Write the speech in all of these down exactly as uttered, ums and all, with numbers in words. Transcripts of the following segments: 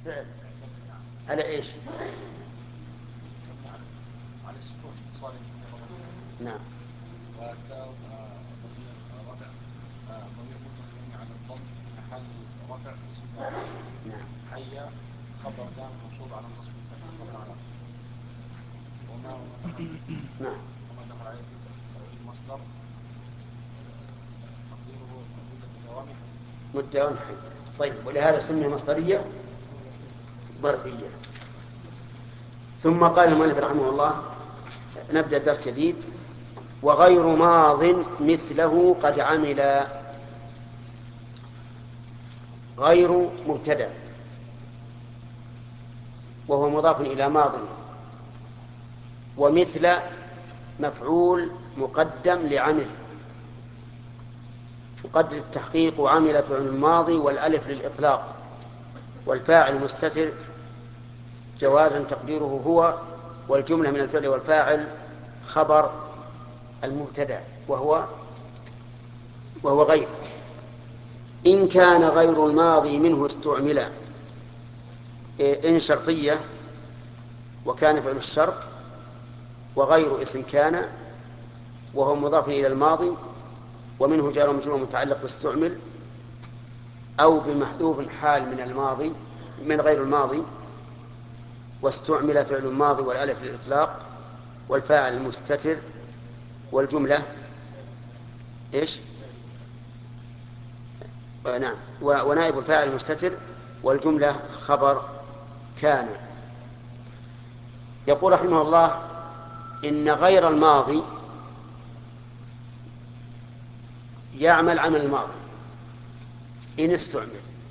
فعل على إيش؟ على السكون صالح. نعم. والتاء ضمير رفع ضمير متصل يعني على الضم في محل رفع اسم فاعل. نعم. حي خبر دام منصوب على النصب الفتح خبر على وما دخل. نعم. وما دخل عليه في توحيد مصدر تقديره مدة دوام حي. مدة حي. طيب، ولهذا سمي مصدرية ظرفية. ثم قال المؤلف رحمه الله، نبدأ درس جديد. وغير ماض مثله قد عمل. غير مبتدأ وهو مضاف إلى ماض، ومثل مفعول مقدم لعمل، مقدر التحقيق، وعمل فعل الماضي والألف للإطلاق، والفاعل مستتر جوازا تقديره هو، والجملة من الفعل والفاعل خبر المبتدأ وهو وهو غير. إن كان غير الماضي منه استعمل. إن شرطية، وكان فعل الشرط، وغير اسم كان وهو مضاف إلى الماضي، ومنه جار ومجرور متعلق باستعمل أو بمحذوف حال من الماضي من غير الماضي، واستعمل فعل الماضي والألف للإطلاق، والفاعل المستتر، والجملة إيش؟ آه نعم، ونائب الفاعل المستتر، والجملة خبر كان. يقول رحمه الله إن غير الماضي يعمل عمل الماضي إن استعمل،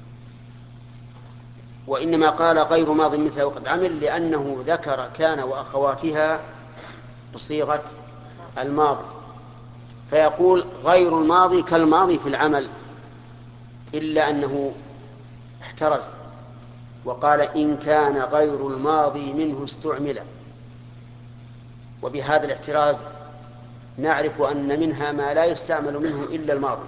وإنما قال غير ماض مثله قد عمل لأنه ذكر كان وأخواتها بصيغة الماضي، فيقول غير الماضي كالماضي في العمل، إلا أنه احترز وقال إن كان غير الماضي منه استعمل. وبهذا الاحتراز نعرف أن منها ما لا يستعمل منه إلا الماضي،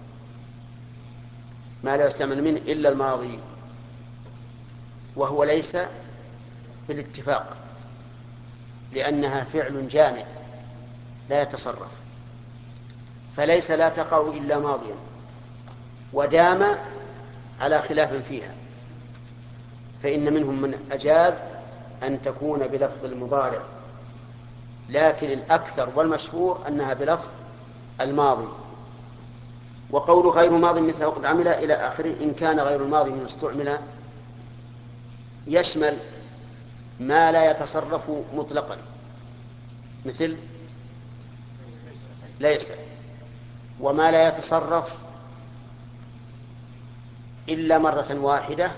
ما لا يستعمل منه إلا الماضي، وهو ليس بالاتفاق، لأنها فعل جامد لا يتصرف، فليس لا تقع إلا ماضيا، ودام على خلاف فيها، فإن منهم من أجاز أن تكون بلفظ المضارع، لكن الأكثر والمشهور أنها بلفظ الماضي. وقول غير ماض مثله قد عمل إلى آخره، إن كان غير الماضي من استعمل يشمل ما لا يتصرف مطلقا، مثل ليس، وما لا يتصرف إلا مرة واحدة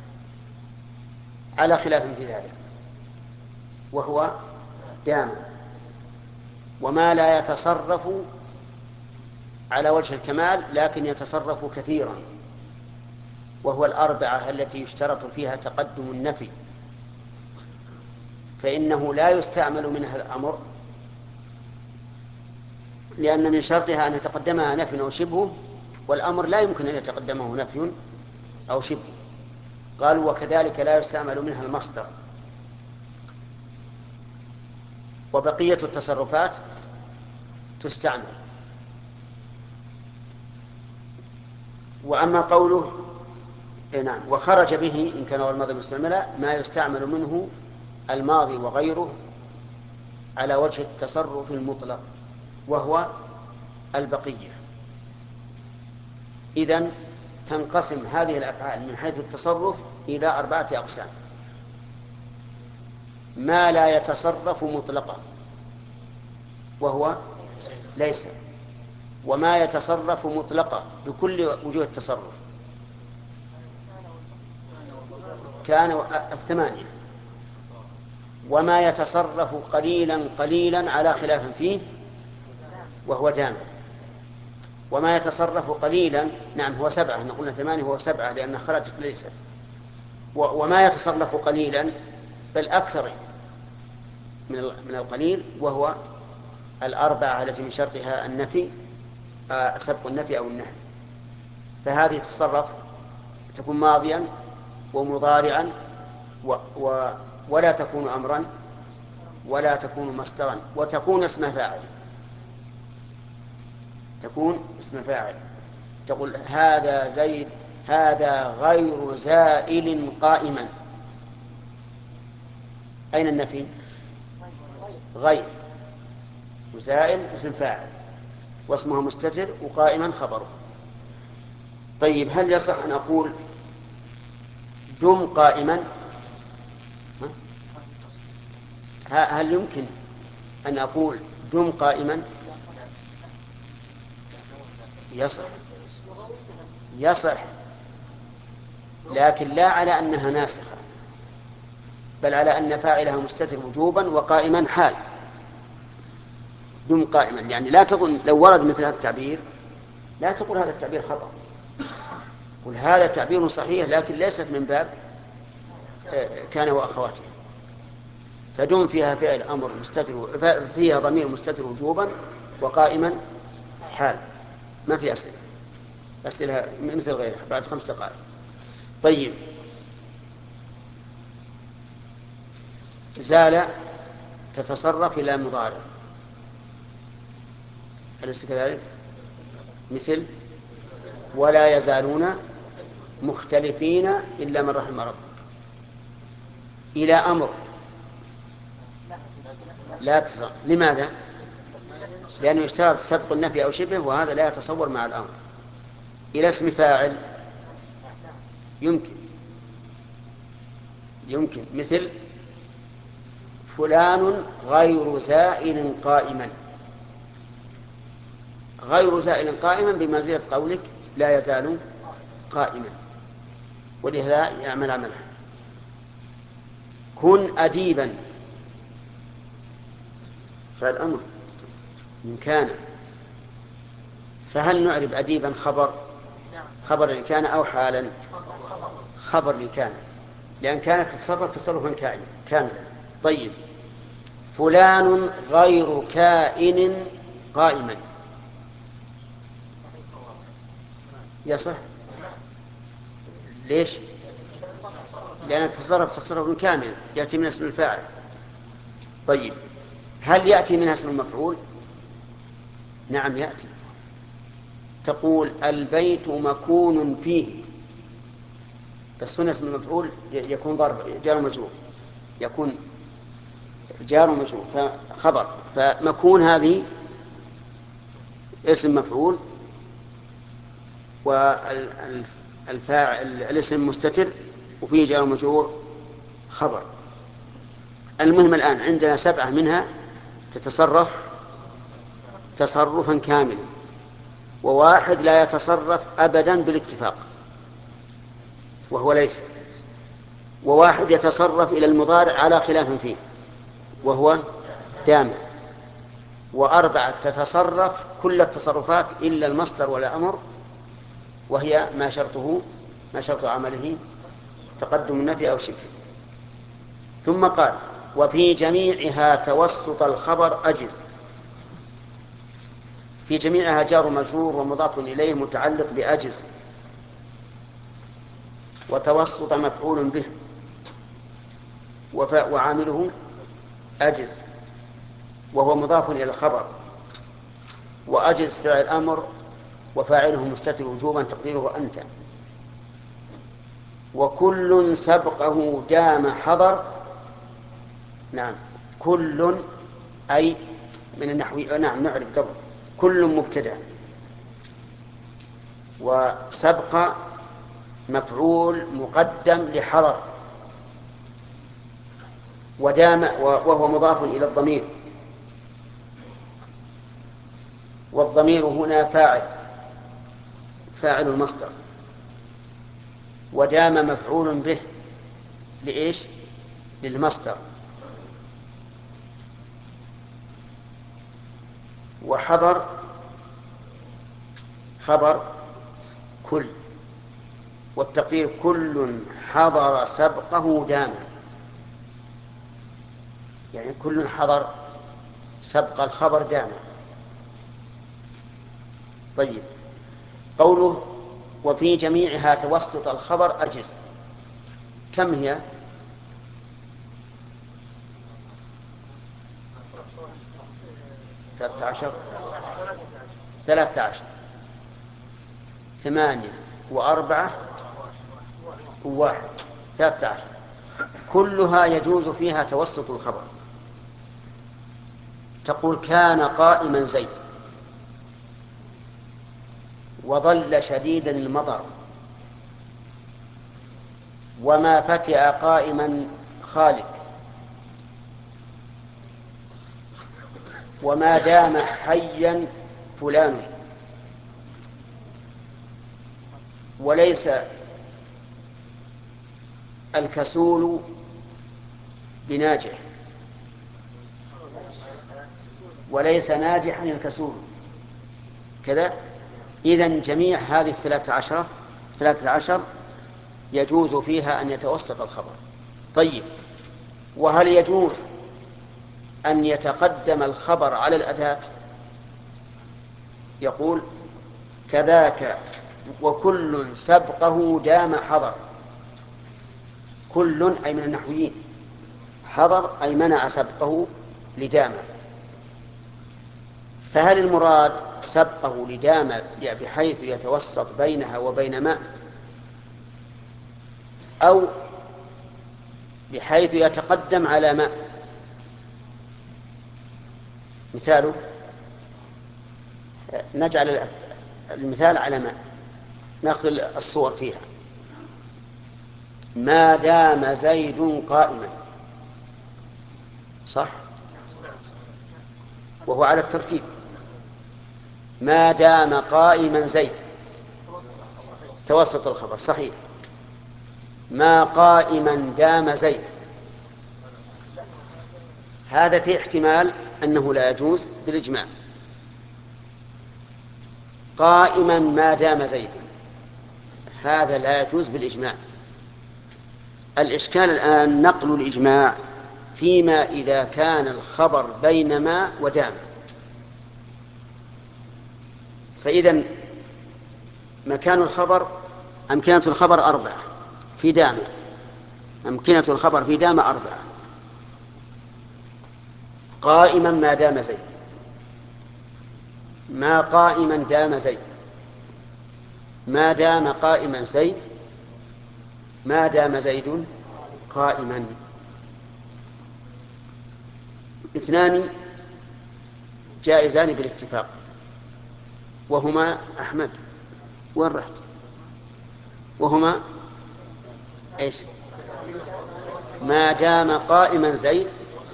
على خلاف في ذلك وهو دام، وما لا يتصرف على وجه الكمال لكن يتصرف كثيرا وهو الأربعة التي يشترط فيها تقدم النفي، فإنه لا يستعمل منها الأمر لأن من شرطها أن يتقدمها نفي أو شبه، والأمر لا يمكن أن يتقدمه نفي أو شبه. قالوا وكذلك لا يستعمل منها المصدر، وبقية التصرفات تستعمل. وأما قوله نعم وخرج به إن كان هو الماضي مستعملا ما يستعمل منه الماضي وغيره على وجه التصرف المطلق وهو البقية. إذن تنقسم هذه الأفعال من حيث التصرف إلى أربعة أقسام: ما لا يتصرف مطلقا وهو ليس، وما يتصرف مطلقا بكل وجوه التصرف كان الثمانية، وما يتصرف قليلا قليلا على خلاف فيه وهو جامع، وما يتصرف قليلا نعم هو سبعة، نقول ثمانية هو سبعة لأن خرجت ليس، وما يتصرف قليلا بل أكثر من القليل وهو الأربعة التي من شرطها النفي سبق النفي أو النهي، فهذه تتصرف تكون ماضيا ومضارعا و و ولا تكون أمرا ولا تكون مصدرا، وتكون اسم فاعل. تكون اسم فاعل. تقول هذا زيد، هذا غير زائل قائما. أين النفي؟ غير. وزائل اسم فاعل واسمها مستتر وقائما خبره. طيب هل يصح أن أقول دم قائما؟ هل يمكن أن أقول دم قائما؟ يصح يصح لكن لا على أنها ناسخة، بل على أن فاعلها مستتر وجوبا وقائما حال. دم قائما يعني لا تظن لو ورد مثل هذا التعبير لا تقول هذا التعبير خطأ، قل هذا تعبير صحيح لكن ليست من باب كان وأخواته. فدم فيها فعل أمر مستتر، فيها ضمير مستتر وجوبا وقائما حال. ما في أسئلة، أسئلة مثل غيرها بعد خمس دقائق. طيب زال تتصرف إلى مضارع، أليس كذلك؟ مثل ولا يزالون مختلفين إلا من رحم ربك. إلى أمر لا تصرف. لماذا؟ لأنه يشترط سبق النفي أو شبه، وهذا لا يتصور مع الأمر. إلى اسم فاعل يمكن يمكن مثل فلان غير زائل قائما. غير زائل قائما بمنزلة قولك لا يزال قائما، ولهذا يعمل عمله. كن أديبا فالأمر من كان، فهل نعرب أديبا خبر خبر إن كان أو حالا؟ خبر إن كان، لأن كانت تتصرف تصرفا كاملا. طيب فلان غير كائن قائما يصح. ليش؟ لأن تتصرف تصرف كامل يأتي من اسم الفاعل. طيب هل يأتي منها اسم المفعول؟ نعم يأتي. تقول البيت مكون فيه، بس هنا اسم المفعول يكون ظرف جار مجرور، يكون جار مجرور فخبر. فمكون هذه اسم مفعول، والفاعل الاسم مستتر وفيه جار مجرور خبر. المهم الآن عندنا سبعة منها تتصرف تصرفا كاملا، وواحد لا يتصرف أبدا بالاتفاق وهو ليس، وواحد يتصرف إلى المضارع على خلاف فيه وهو دام، وأربعة تتصرف كل التصرفات إلا المصدر والأمر، وهي ما شرطه ما شرط عمله تقدم النفي أو شبه. ثم قال وفي جميعها توسط الخبر أجز. في جميعها جار مجرور ومضاف إليه متعلق بأجز، وتوسط مفعول به وعامله أجز وهو مضاف إلى الخبر، وأجز فعل أمر وفاعله مستتر وجوبا تقديره أنت. وكل سبقه دام حضر. نعم كل أي من النحو. نعم نعرف قبل كل مبتدأ، وسبق مفعول مقدم لحضر، ودام وهو مضاف إلى الضمير، والضمير هنا فاعل فاعل المصدر، ودام مفعول به لإيش؟ للمصدر. وحضر خبر كل، والتقدير كل حضر سبقه دام، يعني كل حضر سبق الخبر دام. طيب قوله وفي جميعها توسط الخبر أجز، كم هي؟ ثلاثة عشر ثلاثة عشر ثمانية وأربعة وواحد ثلاثة عشر كلها يجوز فيها توسط الخبر. تقول كان قائما زيد وظل شديدا المطر وما فتئ قائما خالد وما دام حيا فلان وليس الكسول بناجح وليس ناجحا الكسول كذا. إذن جميع هذه الثلاثة عشرة ثلاثة عشر يجوز فيها أن يتوسط الخبر. طيب، وهل يجوز أن يتقدم الخبر على الأداة؟ يقول كذاك وكل سبقه دام حضر. كل أي من النحويين، حضر أي منع سبقه لدام. فهل المراد سبقه لدام بحيث يتوسط بينها وبين ما، أو بحيث يتقدم على ما؟ مثاله نجعل المثال على ما، نأخذ الصور فيها. ما دام زيد قائما، صح، وهو على الترتيب. ما دام قائما زيد توسط الخبر، صحيح. ما قائما دام زيد، هذا في احتمال أنه لا يجوز بالإجماع. قائما ما دام زيد، هذا لا يجوز بالإجماع. الإشكال الآن نقل الإجماع فيما إذا كان الخبر بين ما ودام. فإذا مكان الخبر أمكنة الخبر أربعة في دام، أمكنة الخبر في دام أربعة. قائما ما دام زيد، ما قائما دام زيد، ما دام قائما زيد، ما دام زيد قائما. اثنان جائزان بالاتفاق، وهما أحمد وين رحت؟ وهما إيش؟ ما دام قائما زيد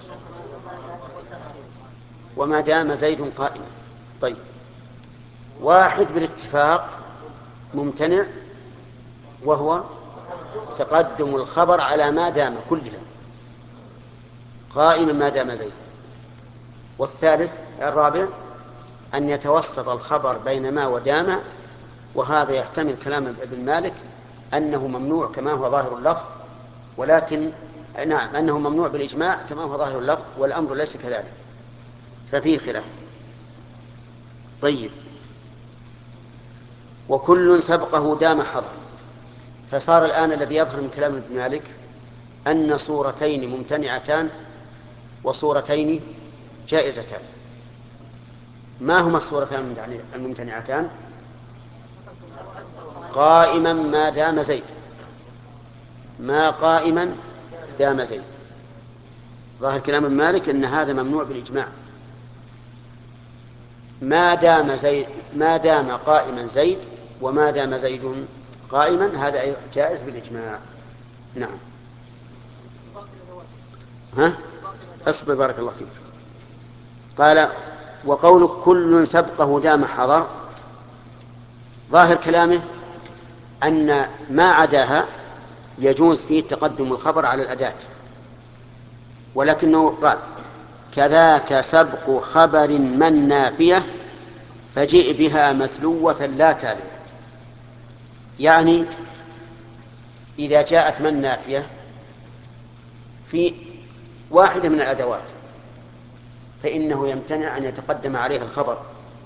وما دام زيد قائما. طيب، واحد بالاتفاق ممتنع وهو تقدم الخبر على ما دام كلها، قائما ما دام زيد. والثالث الرابع أن يتوسط الخبر بين ما ودام، وهذا يحتمل كلام ابن مالك أنه ممنوع كما هو ظاهر اللفظ، ولكن نعم أنه ممنوع بالإجماع كما هو ظاهر اللفظ، والأمر ليس كذلك، ففيه خلاف. طيب، وكل سبقه دام حضر. فصار الآن الذي يظهر من كلام ابن مالك أن صورتين ممتنعتان وصورتين جائزتان. ما هما الصورتان الممتنعتان؟ قائما ما دام زيد، ما قائما دام زيد. ظاهر كلام ابن مالك أن هذا ممنوع بالإجماع. ما دام زيد، ما دام قائما زيد وما دام زيد قائما، هذا جائز بالإجماع. نعم. ها؟ اصبر بارك الله فيك. قال وقول كل سبقه دام حضر، ظاهر كلامه أن ما عداها يجوز فيه تقدم الخبر على الأداة، ولكنه قال كذاك سبق خبر من نافية فجئ بها متلوة لا تالية. يعني إذا جاءت من نافية في واحدة من الأدوات فإنه يمتنع أن يتقدم عليها الخبر،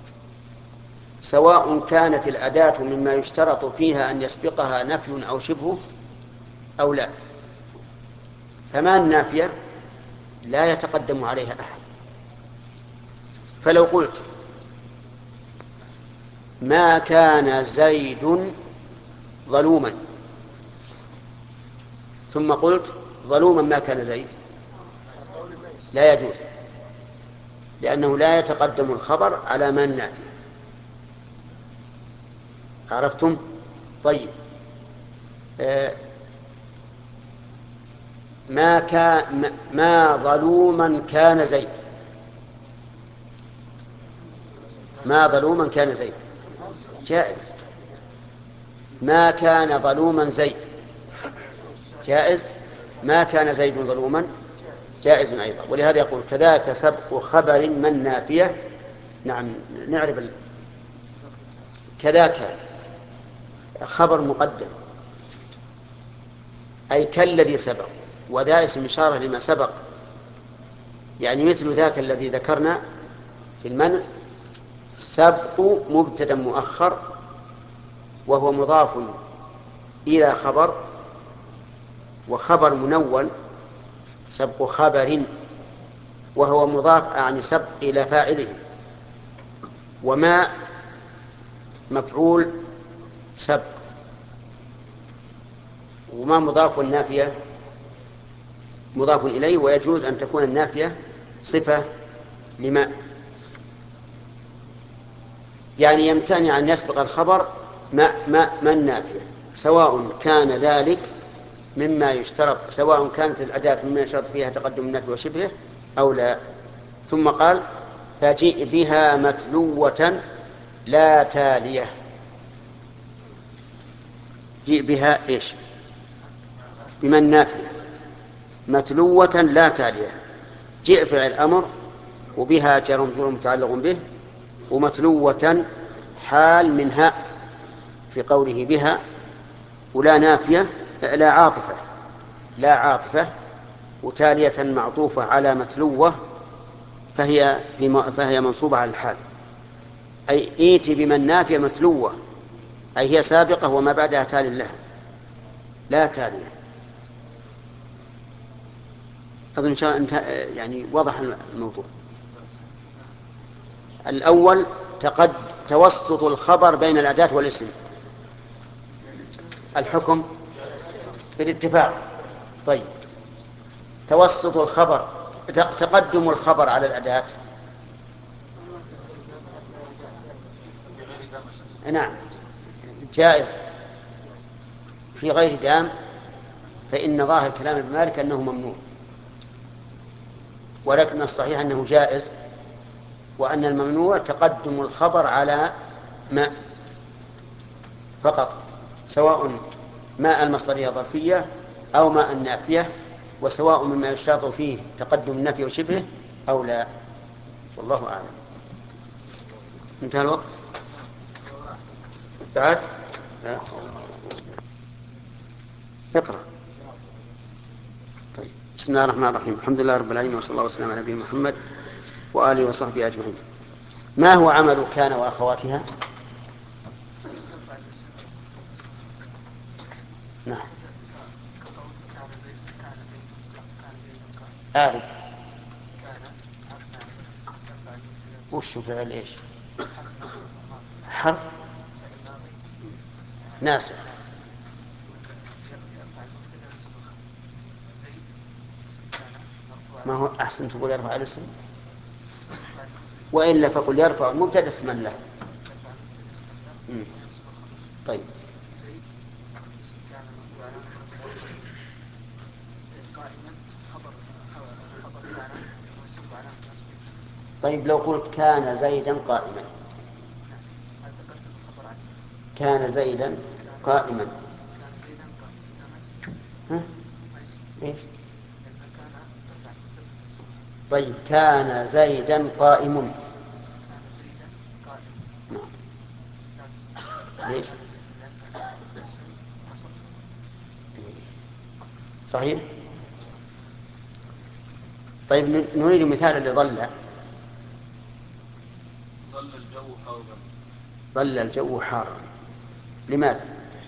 سواء كانت الأداة مما يشترط فيها أن يسبقها نفي أو شبه أو لا. فما النافية لا يتقدم عليها أحد، فلو قلت ما كان زيد ظلوما ثم قلت ظلوما ما كان زيد لا يجوز، لأنه لا يتقدم الخبر على ما النافية. عرفتم؟ طيب آه ما كان ما ظلوما كان زيد، ما ظلوما كان زيد جائز. ما كان ظلوما زيد جائز. ما كان زيد ظلوما جائز أيضا. ولهذا يقول كذاك سبق خبر من نافية. نعم نعرف ال... كذاك خبر مقدم أي كالذي سبق، وذا اسم إشارة لما سبق، يعني مثل ذاك الذي ذكرنا في المنع سبق مبتدا مؤخر وهو مضاف إلى خبر، وخبر منون سبق خبر وهو مضاف يعني سبق إلى فاعله، وما مفعول سبق، وما مضاف النافية مضاف إليه، ويجوز أن تكون النافية صفة لما، يعني يمتنع أن يسبق الخبر ما ما ما النافية، سواء كان ذلك مما يشترط، سواء كانت الأداة مما يشترط فيها تقدم النفي وشبهه أو لا. ثم قال فجئ بها متلوة لا تالية. جئ بها إيش؟ بمن نافية متلوة لا تالية. جئ فعل أمر وبها جار ومجرور متعلق به، ومتلوة حال منها في قوله بها، ولا نافية لا عاطفة لا عاطفة وتالية معطوفة على متلوة، فهي فهي منصوبة على الحال، أي إيت بمن نافية متلوة أي هي سابقة وما بعدها تال لها لا تالية. أظن إن شاء الله يعني وضح الموضوع. الأول تقد توسط الخبر بين الأداة والاسم، الحكم بالاتفاق. طيب توسط الخبر تقدم الخبر على الأداة. نعم جائز في غير دام، فإن ظاهر كلام ابن مالك أنه ممنوع، ولكن الصحيح أنه جائز، وأن الممنوع تقدم الخبر على ما فقط، سواء ماء المصدرية ظرفية أو ماء النافية، وسواء مما يشترط فيه تقدم النفي وشبهه أو لا. والله أعلم. انتهى الوقت بعد لا. اقرأ. طيب بسم الله الرحمن الرحيم، الحمد لله رب العالمين، وصلى الله وسلم على نبينا محمد وآله وصحبه أجمعين. ما هو عمل كان وأخواتها؟ نعم أعرف. وش فعل إيش؟ حرف ناسخ. ما هو أحسن تقول يرفع الاسم، وإلا فقل يرفع المبتدأ اسما له. مم. طيب طيب لو قلت كان زيدا قائما، كان زيدا قائما ها؟ إيش؟ طيب كان زيدا قائم. نعم. ليش؟ صحيح. طيب نريد مثال لظل. ظل الجو حارا. ظل الجو حارا، لماذا؟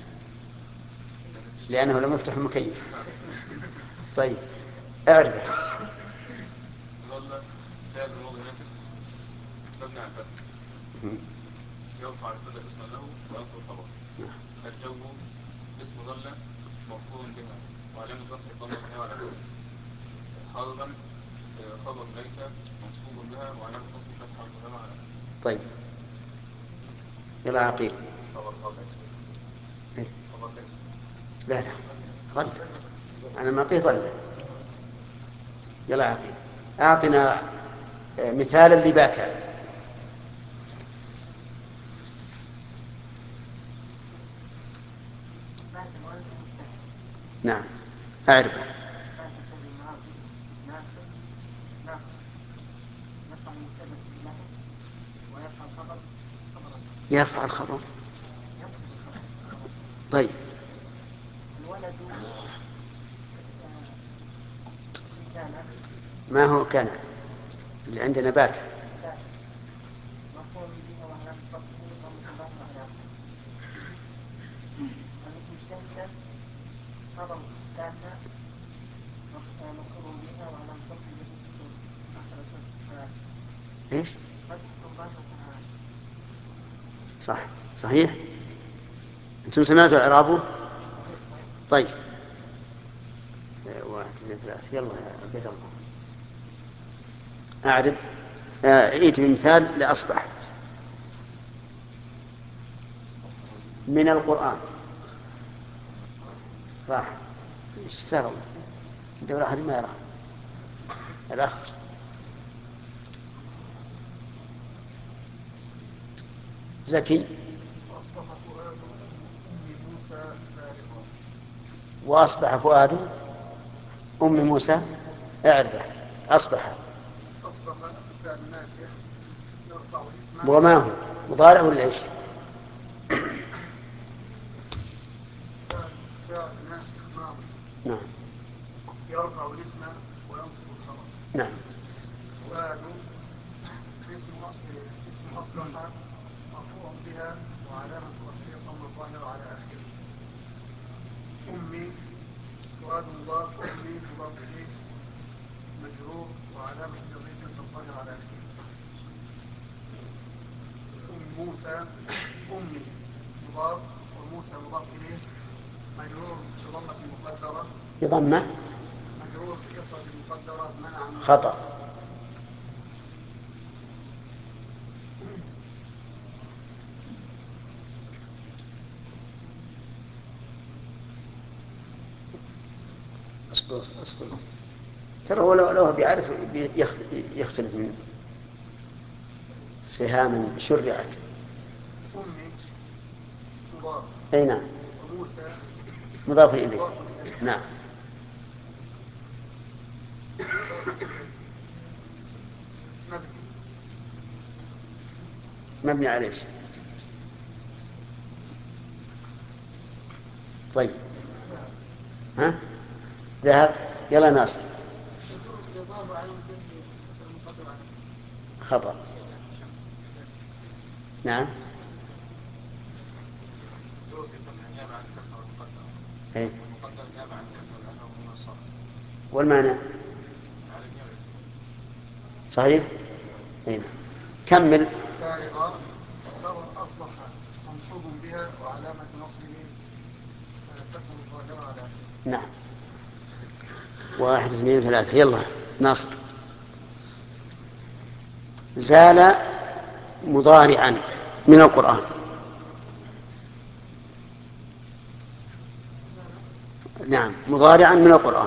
لأنه لم يفتح المكيف. طيب اعرف. ظل فعل الماضي ناسخ نعم فتح. يرفع لكل اسم له وينصب خبر. الجو اسم ظل مرفوع بها وعلامة رفع الضمة الظاهرة على آخره. حربا خبر ليس منصوب بها وعلامة نصب فتحة الظاهرة على آخره. طيب يلا عقيل. خبر ليس. إيه؟ خبر ليس. لا لا ظل، أنا ما أعطيه ظل. يلا عقيل أعطنا مثالا لباتا. نعم أعرف. يرفع الخبر. طيب الولد اسم كان ما هو كان اللي عندنا بات مرفوع بها وعلامة رفعه ضمة ظاهرة على آخره. مجتهدا خبر بات منصوب بها وعلامة نصبه فتحة ايش؟ فتحة ظاهرة على آخره. صح صحيح. انتم سمعتوا اعرابه؟ طيب واحد اثنين ثلاثة يلا يا بيت الله أعرف. ائت بمثال لأصبح من القرآن. صح. ايش سهل الله ندور أحد ما يرى الأخ. زكي. وأصبح فؤاد أم موسى فارغا. وأصبح فؤاد أم موسى اعرفه. أصبح أصبح فعل ناسخ يرفع اسما. وما هو مضارع ولا إيش؟ فعل فعل ناسخ ماضي نعم يرفع الاسم وينصب الخبر. نعم. فؤاد اسم اسم أصبح مرفوع بها وعلامة رفعه الضمة الظاهرة على آخره. أمي فؤاد مضاف أمي مضاف إليه مجرور وعلامة جره كسر الظاهرة على آخره. أم موسى أمي مضاف وموسى مضاف إليه مجرور بضمة مقدرة بضمة مجرور بكسرة مقدرة منع من خطأ. اصبر اصبر ترى هو لو لو بيعرف يختلف من سهام شرعت. أمي مضاف أي نعم وموسى مضاف إليه. مضاف إليه نعم مضاف إليه مبني مبني عليه. طيب ها ذهب. يلا ناصر. خطأ. نعم دور في فتح نيابة عن كسر المقدر. إيه؟ والمقدر نيابة عن كسر لأنه من الصرف. والمعنى على النيابة. صحيح. إيه؟ كمل. فارغة خبر أصبح منصوب بها وعلامة نصبه فتح الظاهرة على آخره. نعم واحد اثنين ثلاثة يلا ناصر. زال مضارعا من القرآن. نعم مضارعا من القرآن.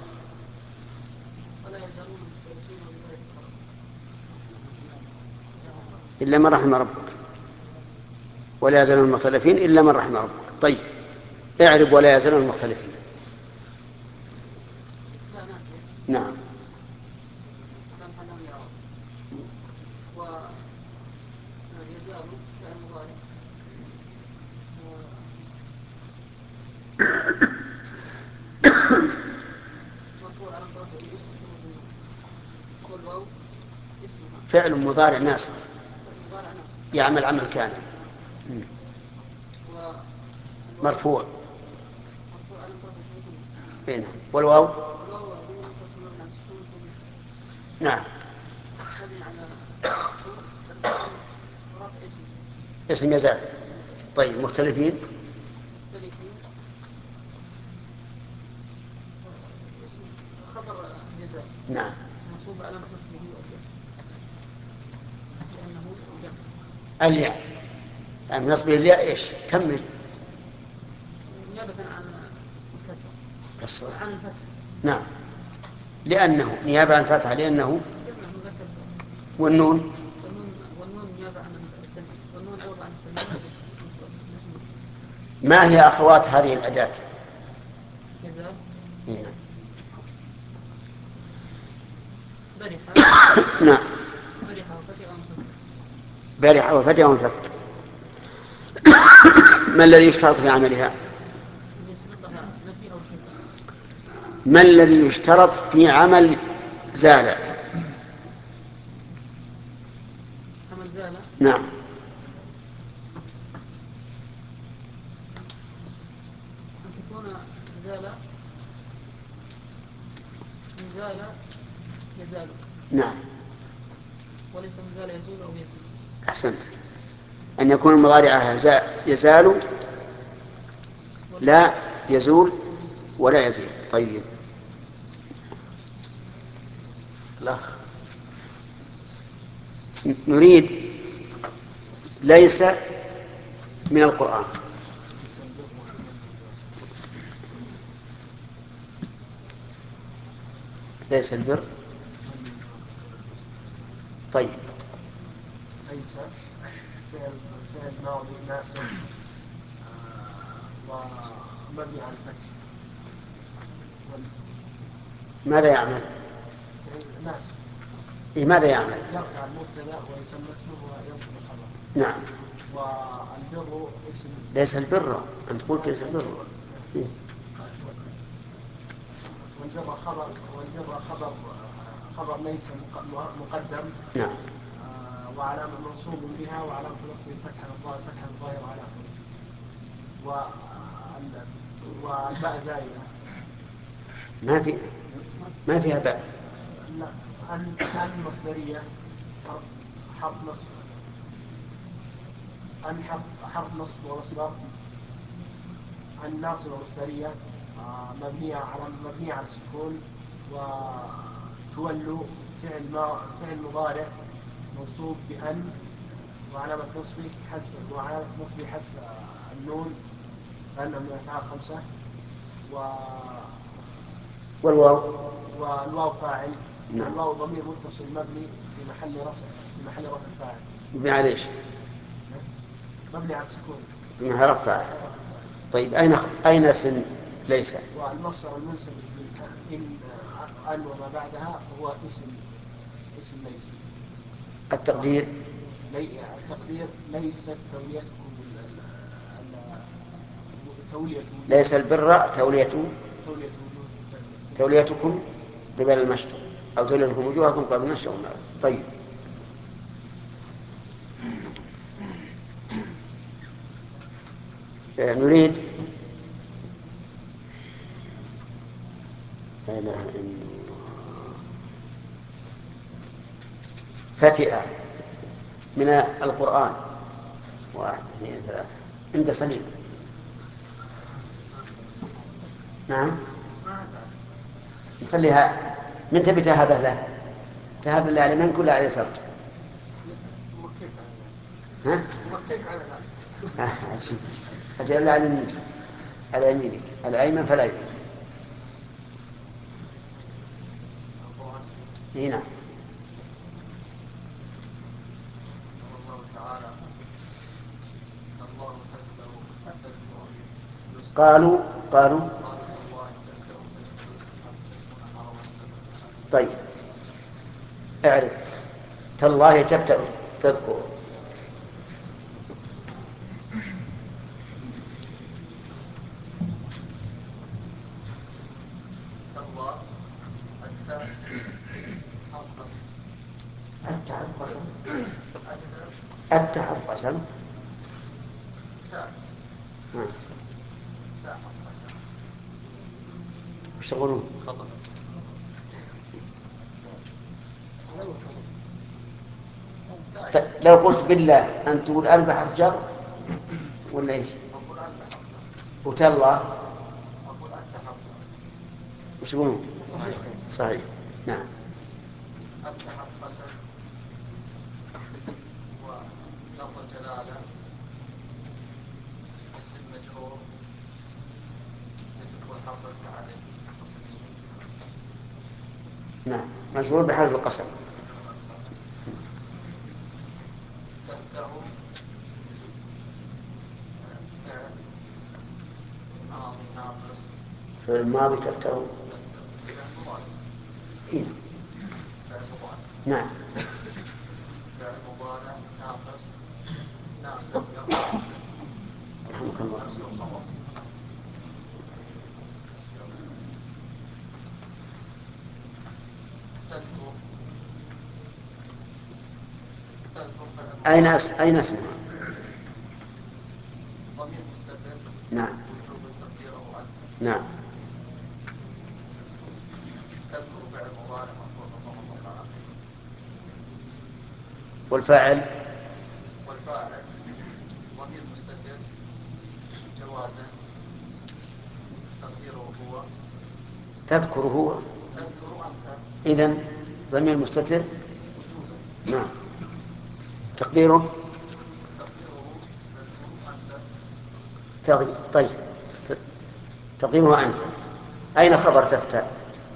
إلا من رحم ربك ولا يزالون المختلفين إلا من رحم ربك. طيب اعرب ولا يزالون المختلفين. نعم ويزال فعل مضارع مرفوع على رفعه والواو اسمها فعل مضارع ناسخ مضارع ناصب يعمل عمل كان مرفوع. مرفوع على رفعه هنا والواو والواو ضمير متصل مبني على السكون في نعم مبني على السكون اسم يزال. طيب مختلفين. مختلفين. اسم خبر يزال. نعم. منصوب على نصبه والياء لأنه جمع. الياء يعني نصبه الياء إيش؟ كمل. نيابة عن الكسر. كسر. عن الفتح. نعم. لأنه نيابة عن الفتحة لأنه. جمع من غير كسر. والنون. والنون والنون نيابة عن التنوين. والنون عوض عن التنوين. ما هي أخوات هذه الأداة؟ يزال. هنا. برحة. نعم. برحة وفتح وانفك. برحة وفتح وانفك. ما الذي يشترط في عملها؟ أن يسبقها نفي أو شبه. ما الذي يشترط في عمل زال؟ عمل زال. نعم. أن تكون زال من زال يزال. نعم. وليس من زال يزول أو يزيد. أحسنت. أن يكون المضارع يزال لا يزول ولا يزيد. طيب الأخ نريد ليس من القرآن. ليس البر. طيب ليس فعل فعل ماضي ناسب ومبني على الفتح. ماذا يعمل؟ ناسب. إيه ماذا يعمل؟ يرفع المبتدا ويسمى اسمه وينصب الخبر. نعم. والبر اسم. ليس البر. أنت قلت ليس البر. إيه؟ والبر خبر والبر خبر خبر ليس مقدم. نعم. وعلامة منصوب بها وعلامة نصب الفتحة الفتحة الظاهرة على آخره. والباء زائدة. ما في ما فيها باء. لا. أن أن مصدرية حرف حرف نصب. أن حرف حرف نصب ومصدر. أن ناصبة مصدرية مبنية على مبنية على السكون. وتولوا فعل ما فعل مضارع منصوب بأن وعلامة نصبه حذف وعلامة نصبه حذف النون لأنه من الأفعال خمسة. و والواو. والواو فاعل. نعم. والواو ضمير متصل مبني في محل رفع في محل رفع فاعل. مبني على ايش؟ مبني على السكون. مبني على رفع. طيب أين أين اسم ليس؟ والمصدر المنسب إن أن وما بعدها هو اسم اسم ليس. التقدير. لي التقدير ليست توليتكم تولية ليس البر تولية تولية توليتكم قبل المشرق أو توليتكم وجوهكم قبل المشرق والمغرب. طيب نريد لا إله إلا الله فتئة من القرآن. واحد اثنين ثلاثة. عند سليم. نعم. نخليها من تبي تهب له؟ تهب الله لمن كل عليه صوت. ها؟ عجيب. أجل على يمينك على يمينك الأيمن فلا يمين. هنا الله تعالى الله قالوا قالوا طيب اعرف تالله تفتأ تذكر. الله التاء حرف قسم. التاء حرف قسم. التاء حرف قسم. تاء ها. تاء حرف قسم. وش تقولون؟ خطأ. ط- لو قلت بالله أن تقول ألف حرف جر ولا إيش؟ أقول أنت حق وتالله أقول أنت حق وش يقولون؟ صحيح صحيح. نعم. أنت حق قسم ولفظ الجلالة اسم مجرور والحرف يفتح عليه قسمية نعم مجرور بحرف القسم. تفتح فعل ماضي ناقص في الماضي تفتح. فعل مضارع إيه؟ فعل مضارع نعم. فعل مضارع ناقص ناصب يرفع اسم رحمك الله. نصب الخبر تذكر تذكر فعل أين مضارع أس... أين اسمها؟ ضمير مستتر نعم. وجوب تقديره أنت نعم. تذكر فعل مضارع مرفوع بالضمة الظاهرة والفاعل والفاعل ضمير مستتر جوازا تقديره هو تذكر هو. تذكر أنت إذن ضمير مستتر. وجوبا نعم. تقديره تقديره تذكر أنت تغي... طيب ت- تقديره أنت. أين خبر تفتح؟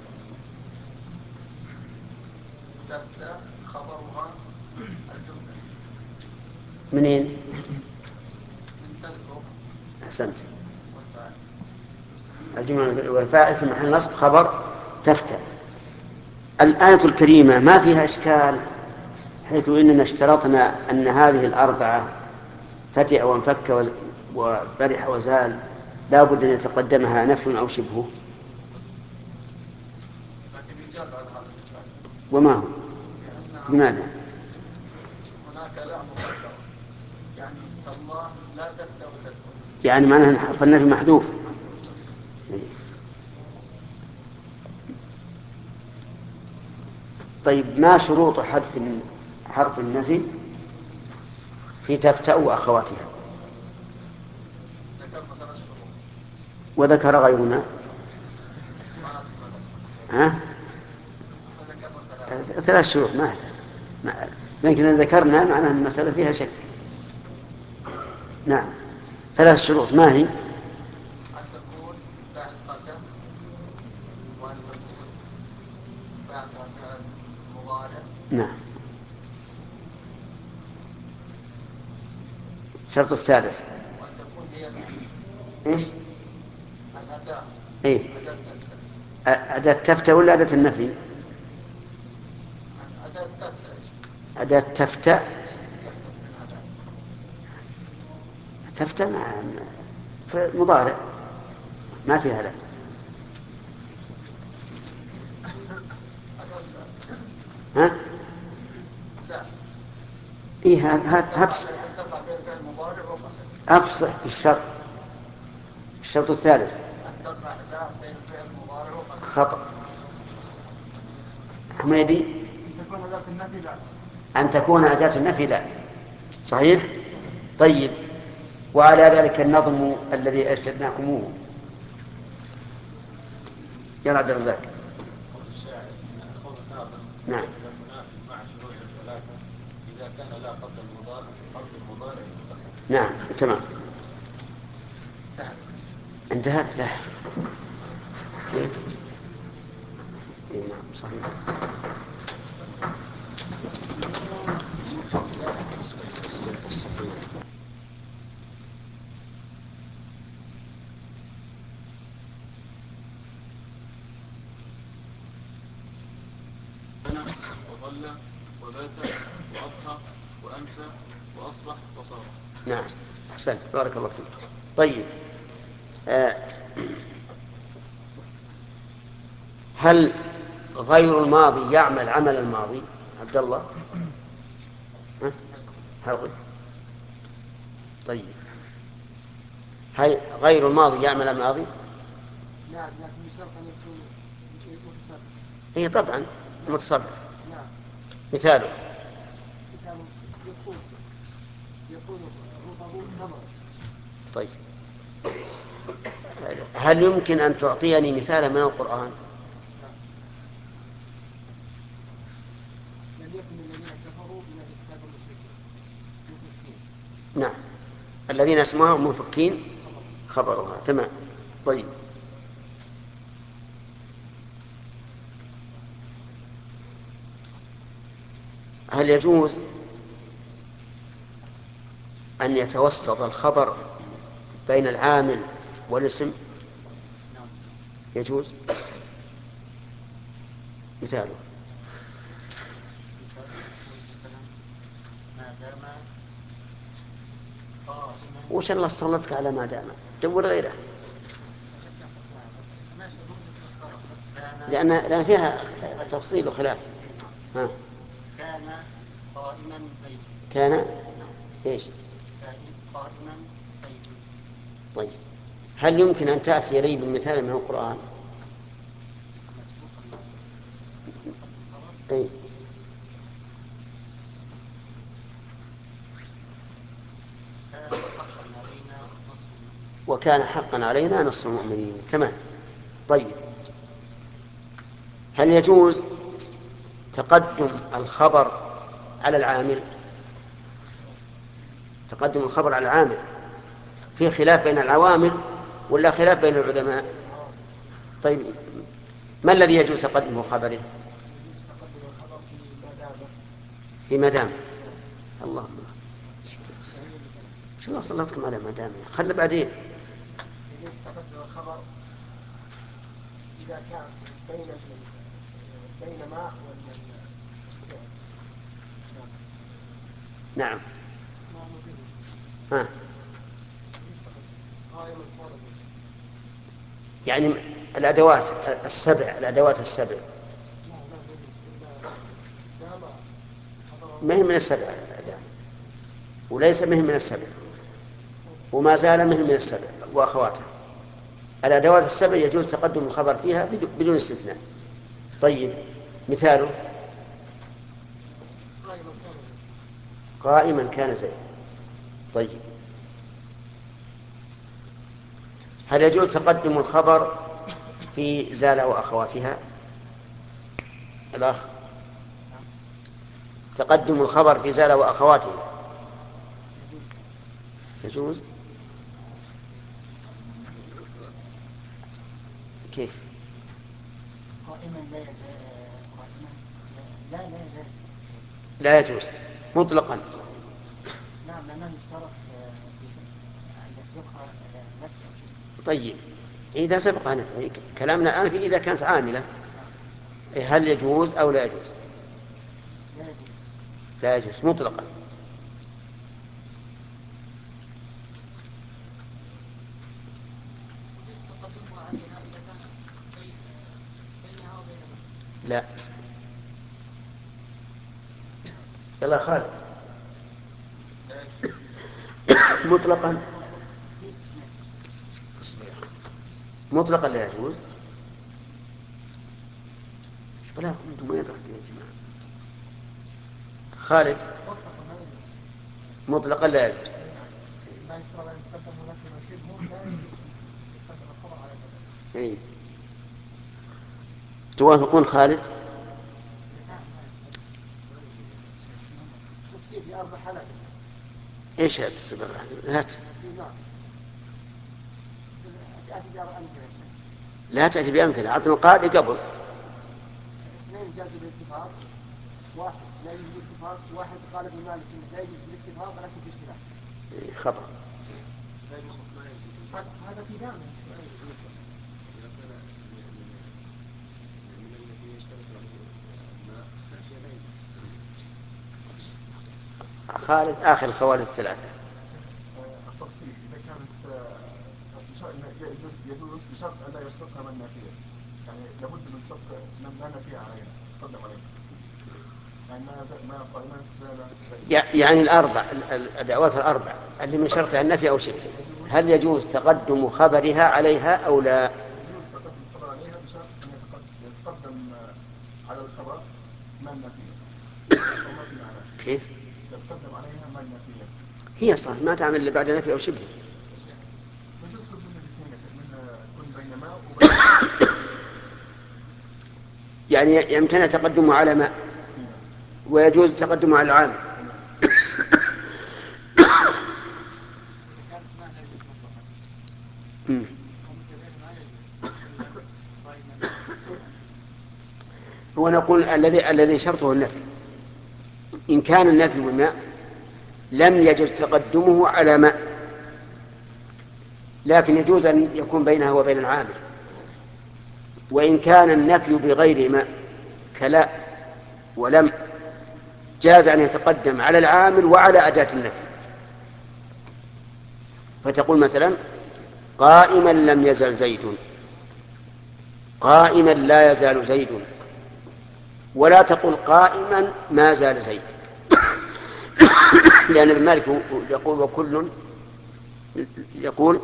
تفتح خبرها الجملة منين؟ من تذكر أحسنت. والفاعل الجملة والفاعل في محل نصب خبر تفتح. الآية الكريمة ما فيها إشكال حيث إننا اشترطنا أن هذه الأربعة فتع وانفك وز- وبرح وزال لا بد أن يتقدمها نفي أو شبهه. لكن يجاب على هذا الإشكال وما هو؟ لأنها لماذا؟ هناك لا مقدرة يعني تالله لا تفتح وتذكر يعني معناه أن حرف النفي محذوف. طيب ما شروط حذف حرف النفي في تفتأ وأخواتها؟ ذكرنا ثلاث شروط وذكر غيرنا. ما أذكر ها؟ فذكرنا ثلاثة ثلاث شروط ما أحتاج. ما- لكن إذا ذكرنا معناه أن المسألة فيها شك. نعم. ثلاث شروط ما هي؟ أن تكون بعد قسم وأن تكون بعد فعل مضارع نعم. الشرط الثالث وأن تكون هي إيش؟ الأداة إيه؟ أداة تفتح أداة تفتأ ولا أداة النفي؟ أداة تفتح أداة تفتأ. يحدث من أداة تفتأ مع في مضارع ما فيها لا. أداة فعل. ها؟ لا إيه هات هات هات تقع تقع بين فعل مضارع وقسم أفصح بالشرط. الشرط الثالث أن تقع لا بين فعل مضارع وقسم خطأ. حميدي تكون أداة النفي لا. أن تكون أداة النفي لا. صحيح؟ طيب وعلى ذلك النظم الذي أرشدناكموه. يا عبد الرزاق. قول الشاعر قول الناظم نعم. يحذف نافي مع شروط ثلاثة إذا كان لا قبل المضارع حرف المضارع في قسم. نعم تمام. انتهى انتهى. لا كيف؟ إيه نعم صحيح. بنى وظل وبات وأضحى وأمسى وأصبح وصار. نعم أحسنت بارك الله فيك. طيب آه هل غير الماضي يعمل عمل الماضي؟ عبد الله. ها؟ هل غير؟ طيب هل غير الماضي يعمل الماضي؟ نعم لكن بشرط أن يكون متصرف. اي طبعا متصرف. نعم مثاله مثال يكون يكون رطب ثمر. طيب، هل يمكن أن تعطيني مثالا من القرآن؟ لم يكن الذين كفروا من أهل الكتاب والمشركين مفكين. نعم، الذين اسمهم منفكين خبرها. تمام. طيب، هل يجوز أن يتوسط الخبر بين العامل والاسم؟ يجوز. مثاله ما دام قائما. وش الله سلطك على ما دام؟ دور غيره، لأن لأن فيها تفصيل وخلاف. ها. كان قائما زيد. كان ايش؟ قائما زيد. طيب، هل يمكن أن تأتي لي بمثال من القرآن؟ أي. وكان حقا علينا نصر المؤمنين. تمام. طيب، هل يجوز تقدم الخبر على العامل؟ تقدم الخبر على العامل في خلاف بين العوامل ولا خلاف بين العلماء؟ طيب، ما الذي يجوز تقدم خبره؟ يجوز تقدم الخبر في ما دام. في ما دام. اللهم شو الله صلتكم على ما دام، خلي بعدين. يجوز تقدم الخبر إذا كان بين بين ما والفعل. نعم. ها. يعني الأدوات السبع الأدوات السبع ما هي من السبع، وليس مهم من السبع، وما زال مهم من السبع وأخواتها. الأدوات السبع يجوز تقدم الخبر فيها بدون استثناء. طيب، مثاله قائما كان زيد. طيب، هل يجوز تقدم الخبر في زال وأخواتها؟ الأخ، تقدم الخبر في زال وأخواتها يجوز. كيف؟ قائما لا يزال. قائما لا لا يزال. لا يجوز مطلقا. نعم، لأنه يشترط أن يسبقها نفي أو شيء. طيب، إذا سبق نفي، كلامنا الآن في إذا كانت عاملة، هل يجوز أو لا يجوز؟ لا يجوز. لا يجوز مطلقا. لا. يلا خالد. مطلقا. مطلقا لا يجوز. ايش بلاكم انتم ما يضحك يا جماعه. خالد. مطلقا لا يجوز. ما يشترط أن يتقدم نفي وشبه لا يجوز يتقدم الخبر على النفي. إيه. توافقون خالد؟ تفسير في أربع حالات. ايش هات هات لا تأتي بأمثلة، أعطنا القاعدة قبل. اثنين جاز بالاتفاق، واحد لا يجوز بالاتفاق، واحد قال ابن مالك لا يجوز بالاتفاق ولكن باختلاف. إيه، خطأ. هذا في دامه. خالد آخر الخوارج الثلاثة. التفصيل إذا كانت يجوز بشرط أن لا يسبقها من نافية، يعني لابد من سبق من لا نافية عليها تقدم عليها، يعني ما زال ما قائما زال. يعني الأربع الأدوات الأربع اللي من شرطها النفي أو شبه، هل يجوز تقدم خبرها عليها أو لا؟ يجوز تقدم الخبر عليها بشرط أن يتقدم على الخبر ما النافية أو ما في معناه. كيف؟ يتقدم عليها ما النافية. هي صح ما تعمل إلا بعد نفي أو شبه. مش اسكت من الاثنين يا شيخ، من كل بين ماء وبين يعني يمتنع تقدمه على ماء ويجوز تقدمه على العامل. مم. هو نقول الذي الذي شرطه النفي. إن كان النفي بالماء لم يجوز تقدمه على ماء، لكن يجوز أن يكون بينها وبين العامل. وإن كان النفي بغير ماء كلا ولم جاز أن يتقدم على العامل وعلى أداة النفي. فتقول مثلا قائما لم يزل زيد، قائما لا يزال زيد، ولا تقول قائما ما زال زيد. لأن ابن مالك يقول وكل يقول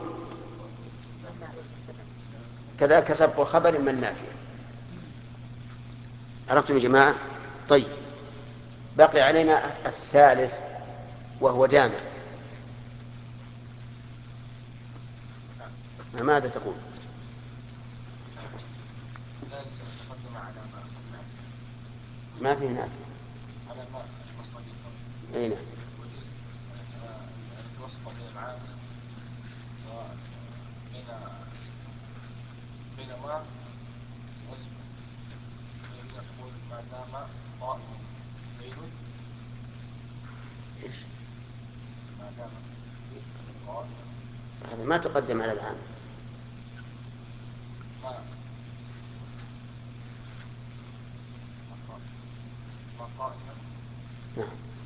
كذاك سبق خبر من نافية. عرفتم يا جماعة؟ طيب بقي علينا الثالث وهو جامع. ماذا تقول؟ ما فيه نافية على الماء المصدري أي نعم. وجزء الوصف بين العامل وبين بين ماء واسمه. الذين تقول ما دام قائما زيد إيش؟ ما دام قائما هذا ما تقدم على العامل. ما ما قائما. نعم.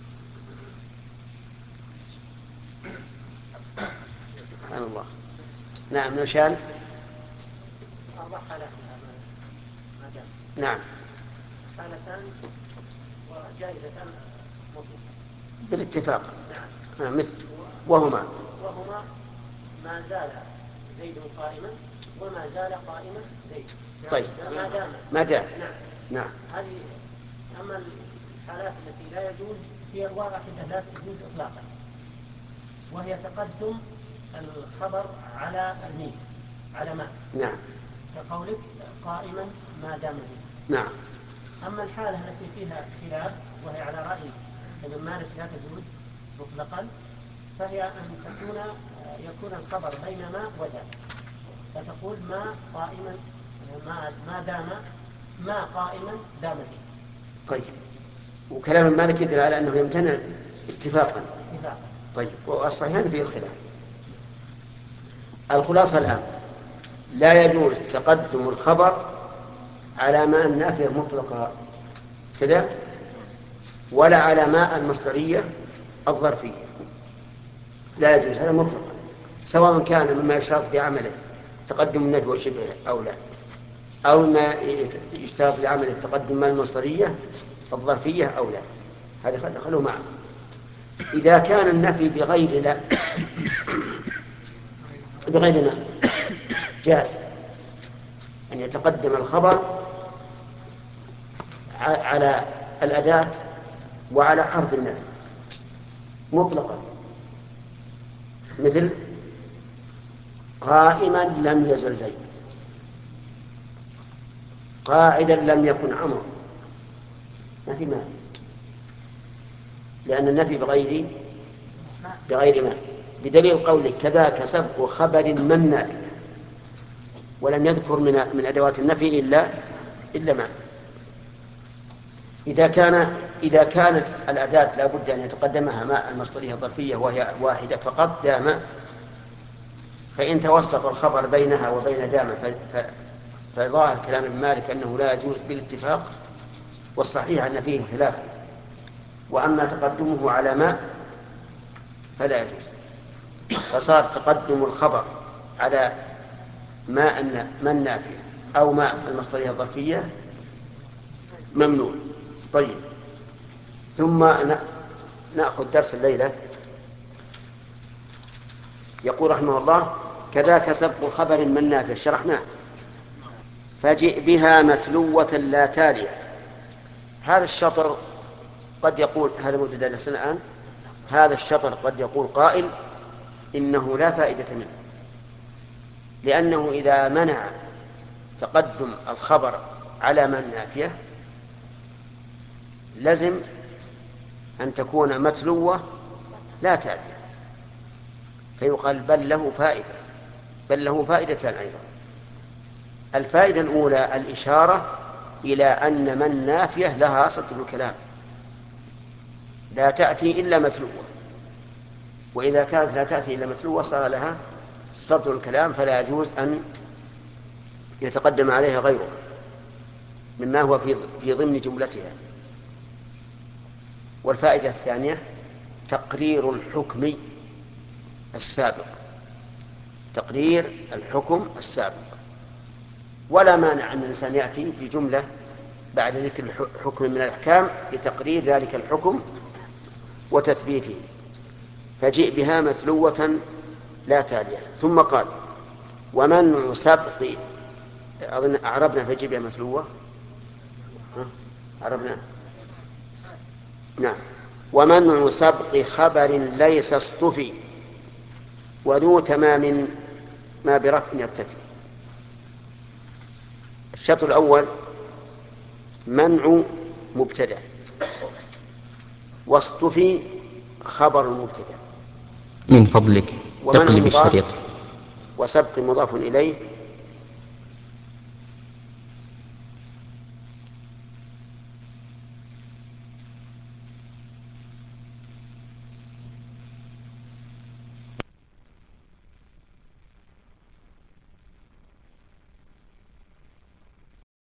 سبحان الله. نعم نوشان. أربع حالات ما دام. نعم. حالتان وجائزتان مطلقة بالاتفاق. نعم. آه مثل وهما وهما ما زال زيد قائما وما زال قائما زيد. طيب ما دام ما دام. نعم. نعم. هذه أما الحالات التي لا يجوز هي واحدة لا تجوز إطلاقا، وهي تقدم الخبر على الميم على ما. نعم. كقولك قائما ما دام زيد. نعم. أما الحالة التي فيها خلاف وهي على رأي ابن مالك لا تجوز مطلقا، فهي أن تكون يكون الخبر بين ما ودام، فتقول ما قائما ما, ما دام ما قائما دام زيد. طيب وكلام المالك يدل على أنه يمتنع اتفاقا. اتفاقا. طيب والصحيحان فيه الخلاف. الخلاصة الآن لا يجوز تقدم الخبر على ماء النافية مطلقا كذا ولا على ماء المصدرية الظرفية، لا يجوز هذا مطلقا، سواء كان مما يشترط في عمله تقدم النفي وشبه أو لا، أو ما يشترط لعمل التقدم مع المصدرية الظرفية أو لا، هذا خلوه معه. إذا كان النفي بغير لا بغير ما جاز أن يتقدم الخبر على الأداة وعلى حرف النفي مطلقا، مثل قائما لم يزل زيد، قاعدا لم يكن عمرو، ما في مانع، لأن النفي بغير بغير ما، بدليل قولك كذاك سبق خبر من نافع، ولم يذكر من من أدوات النفي إلا إلا ما. إذا كان إذا كانت الأداة لا بد أن يتقدمها ماء المصدرية الظرفية وهي واحدة فقط دام، فإن توسط الخبر بينها وبين دام فظاهر كلام ابن مالك أنه لا يجوز بالاتفاق، والصحيح أن فيه خلاف، وأما تقدمه على ماء فلا يجوز، فصار تقدم الخبر على ماء من نافية أو ماء المصدرية الظرفية ممنوع. طيب ثم نأخذ درس الليلة. يقول رحمه الله كذاك سبق خبر من نافع، شرحناه، فجئ بها متلوة لا تالية. هذا الشطر قد يقول هذا مبتدأ درسنا الآن هذا الشطر قد يقول قائل إنه لا فائدة منه، لأنه إذا منع تقدم الخبر على من نافية لزم أن تكون متلوة لا تالية، فيقال بل له فائدة، بل له فائدة أيضا. الفائدة الأولى الإشارة إلى أن من نافية لها سطر الكلام لا تأتي إلا متلوة، وإذا كانت لا تأتي إلا متلوة صار لها سطر الكلام، فلا يجوز أن يتقدم عليها غيره مما هو في ضمن جملتها. والفائدة الثانية تقرير الحكم السابق، تقرير الحكم السابق، ولا مانع أن الإنسان يأتي بجملة بعد ذكر حكم من الأحكام لتقرير ذلك الحكم وتثبيته، فجئ بها متلوة لا تالية. ثم قال ومنع سبق، أظن أعربنا فجئ بها متلوة، عربنا نعم. ومنع سبق خبر ليس اصطفي وذو تمام ما برفع يكتفي. الشرط الأول منع مبتدأ، واصطفي خبر مبتدأ من فضلك ومنع اقلب مضاف الشريط. وسبق مضاف إليه